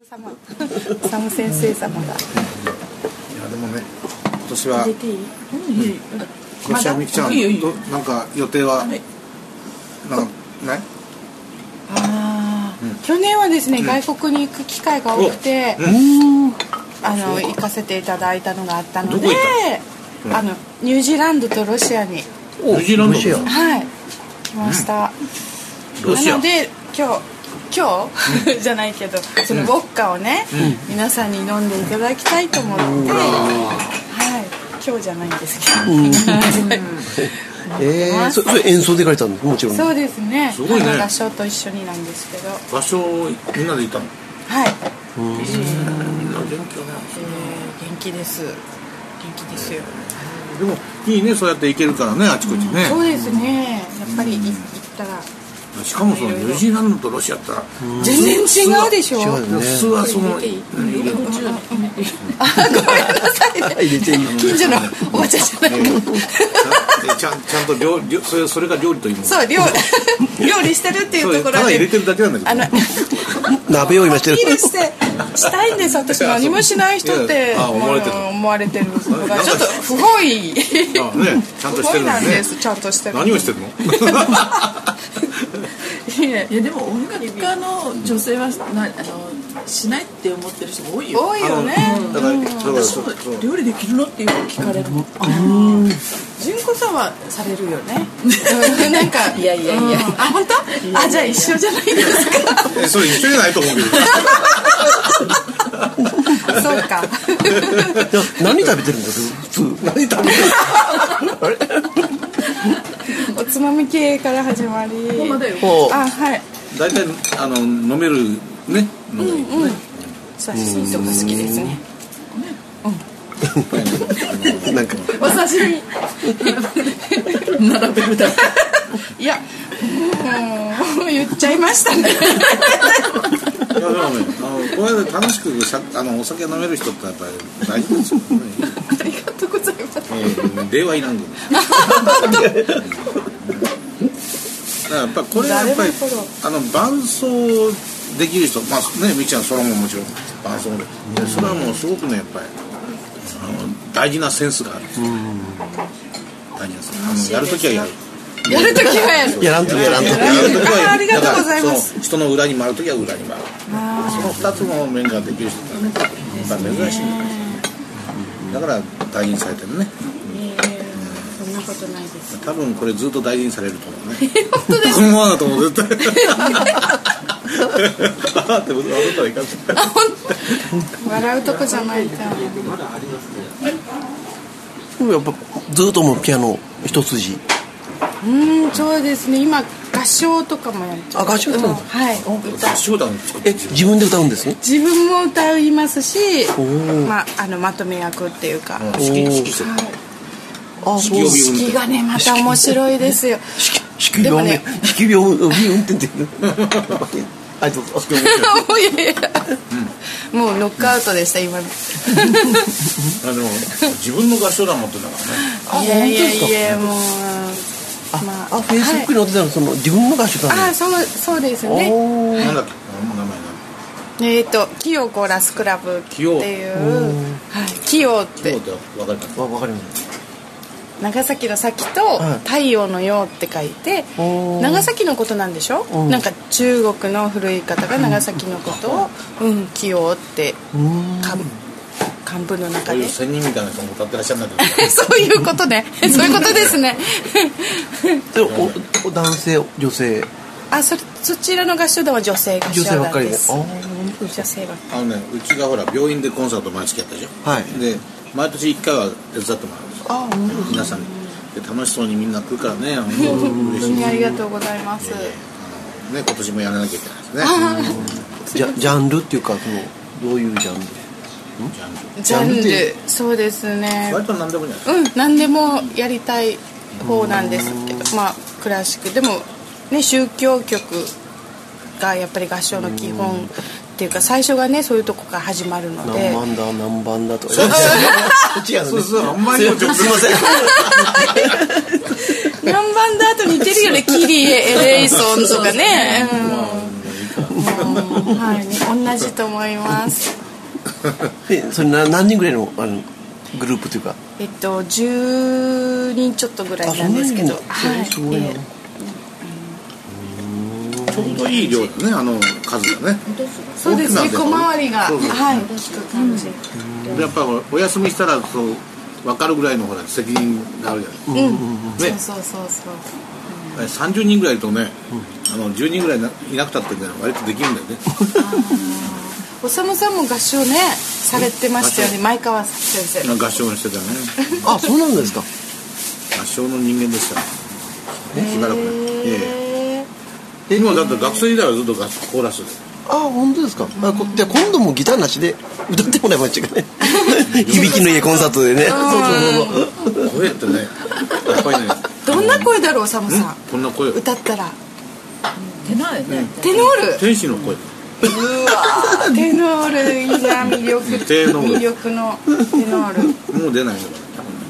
サム先生様が。いやでもね、今年は今年はみきちゃんとなんか予定はなんかない？ 去年はですね、外国に行く機会が多くて、行かせていただいたのがあったので、ニュージーランドとロシアに。 ニュージーランド？ はい、来ました。なので今日じゃないけど、そのウォッカをね、皆さんに飲んでいただきたいと思って、今日じゃないんですけど。 それ演奏で行かれたんですもちろん。 そうですね。 すごいね。 合唱と一緒になんですけど。 合唱みんなで行ったの？ はい。 みんな元気よね。 元気です。元気ですよ。 でもいいね、そうやって行けるからね、あちこちね。 そうですね。やっぱり行ったら。 しかもそのニュージーランドとロシアって全然違うでしょ。 普通はそのごめんなさい。近所のおばちゃんじゃない。 ちゃんとそれが料理というもの。 そう、料理してるっていうところで。 ただ入れてるだけなんだけど。 鍋を今してる。 アピールしたいんです。私何もしない人って思われてるのがちょっと不本意。 ちゃんとしてるなんです。ちゃんとしてる。 何をしてるの？ いやでも音楽家の女性はしないって思ってる人も多いよ。 多いよね。 だから料理できるのってよく聞かれる。 純子さんはされるよね。なんかいや。 本当？じゃあ一緒じゃないですか。 それ一緒じゃないと思うけど。 そうか。 何食べてるんですか？普通何食べてる？あれ？ おつまみ系から始まり。はい。 大体飲めるね。 刺身とか好きですね。 なんかお刺身並べるだけ。 いや、言っちゃいましたね。 でもね、この間楽しくお酒飲める人ってやっぱり大事ですよね。 ありがとうございます。 令和いらんけど。やっぱこれはやっぱり伴奏できる人、まあね、みきちゃんそれももちろん伴奏で、それはもうすごくねやっぱり大事なセンスがある。大事なセンス。やるときはやる。 やるときはやる。 やらんときありがとうございます。 人の裏に回るときは裏に回る。その2つの面ができる人ってね、やっぱ珍しい。だから大事にされてるね。 そんなことないです。 多分これずっと大事にされると思うね。 本当です。 このままだと思う絶対。ってことはったらいかん。 笑うとこじゃないじゃん。 でもやっぱずっともうピアノ一筋。 そうですね。今合唱とかもやっちゃう。 合唱歌？ はい。 合唱団作って自分で歌うんですね。 自分も歌いますし、まとめ役っていうか。 指揮者。 式がねまた面白いですよ。 式病運転っていう。はいどうぞ。 もうノックアウトでした今。 でも自分の合唱団持ってたからね。いやもう。 フェイスブックに載ってたのその自分の合唱団。 そうですね。 なんだっけ名前キヨコーラスクラブっていう。キヨってわかります。 長崎の崎と太陽の陽って書いて、長崎のことなんでしょ。なんか中国の古い方が長崎のことをキヨって漢文の中で。 仙人みたいな人も歌ってらっしゃるんだけど。 そういうことね。そういうことですね。 男性女性。 そちらの合唱団は女性合唱団です。 女性ばっかり。うちがほら病院でコンサート毎月やったでしょ。はい。で毎年1回は手伝ってもらうんですよ。皆さんで楽しそうにみんな来るからね。 本当にありがとうございます。 今年もやらなきゃいけないですね。 ジャンルっていうかどういうジャンル？ ジャンルそうですね。 割と何でもいい。 何でもやりたい方なんですけど、クラシックでもね宗教曲がやっぱり合唱の基本っていうか最初がねそういうとこから始まるので。 何番だとか。 違うそうあんまりすいません。 何番だと似てるよね。キリエレイソンとかね。 はい、同じと思いますそれ何人ぐらいのグループというか 10人ちょっとぐらいなんですけど、はい、 ちょうどいい量だね、数がね。 そうですね、小回りがそうそう、 はい、効く感じ、 でやっぱお休みしたらそう分かるぐらいのほら責任があるじゃない、ね、 そう 30人ぐらいいるとね、10人ぐらいいなくたってね割とできるんだよねおさむさんも合唱ねされてましたよね、前川先生合唱してたねあ、そうなんですか。 合唱の人間でしたね、しばらくね。今だって学生時代はずっとコーラスで。 あ、本当ですか。じゃあ今度もギターなしで歌ってもらいましたかね響きの家コンサートでね。そう声ってね、やっぱりね、 どんな声だろう、おさむさん、 こんな声歌ったらテノールね、 テノール、 天使の声。 うわテノールいいな、魅力のテノールもう出ないのか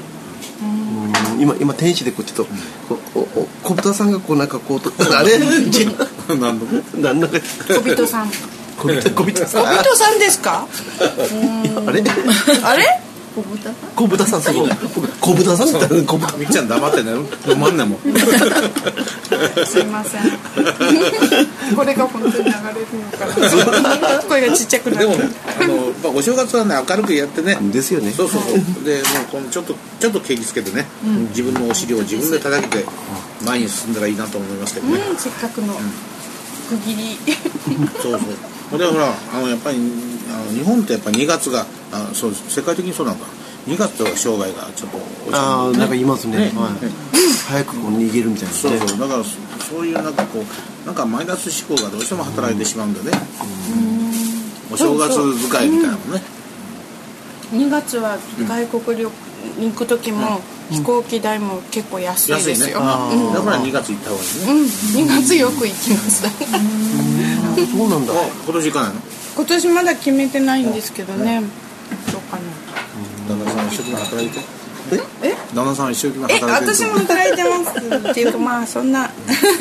今天使でこうちょっと小豚さんがこうなんかこうあれ何なんか小人さん小豚さん小人さんですかあれあれ小豚さんすごい小豚さんみたいな。 みっちゃん黙ってね、飲まんねもんすいませんこれが本当に流れるのかな声がちっちゃくなる。 でもね、お正月はね明るくやってね。 ですよね。 そうでもうこのちょっと景気つけてね、自分のお尻を自分で叩いて前に進んだらいいなと思いますけどね、 せっかくの区切りそうでほらやっぱり日本ってやっぱ2月がそう世界的にそうなんだ。2月と商売がちょっと落ちる、なんか言いますね。早くこう逃げるみたいな。 そうだからそういうなんかこうなんかマイナス思考がどうしても働いてしまうんでね。お正月使いみたいなのね。 2月は外国旅行に行く時も飛行機代も結構安いですよ。だから2月行った方がいいね。 2月よく行きました。 そうなんだ。 今年行かないの？ 今年まだ決めてないんですけどね。どうかな。 旦那さん一生懸命働いて。旦那さん一生懸命働いて。 私も働いてますっていうかまあそんな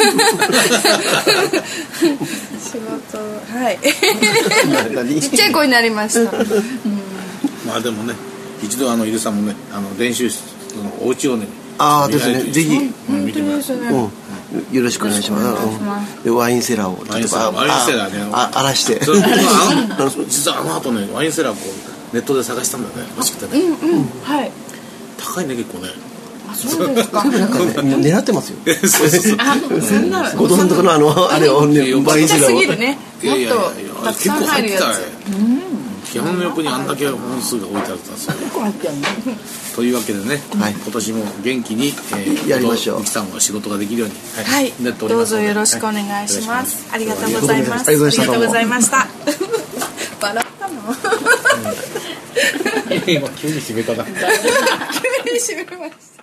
仕事はいちっちゃい子になりました。 まあでもね一度井出さんもね練習室のお家をねですねぜひ見てみますね。 よろしくお願いします。でワインセラーをワインセラーね荒らして。 実は後ねワインセラーこうネットで探したんだよね欲しくてね。 はい。 高いね結構ね。 そうですか。 狙ってますよ。 そんな。 後藤さんとこのあれをねワインセラーを。ちっちゃすぎるね。もっとたくさん入るやつ。 基本の横にあんだけ本数が置いてあるんですよ。というわけでね、今年も元気にやりましょう。 ミキさんは仕事ができるようにはいどうぞよろしくお願いします。ありがとうございます。ありがとうございました。笑ったの？ 今急に締めたな。 急に締めました。